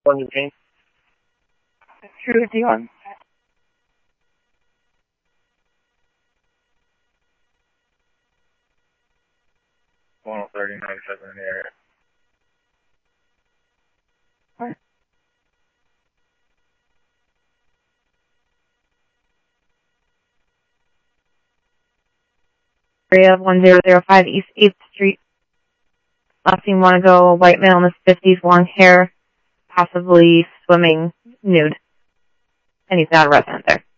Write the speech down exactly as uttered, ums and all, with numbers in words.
California Paint. True, do you want? one oh thirty ninety-seven in the area. What? Area of one zero zero five East eighth Street. Last seen want to go, a white male in his fifties, long hair, possibly swimming nude. And he's not a resident there.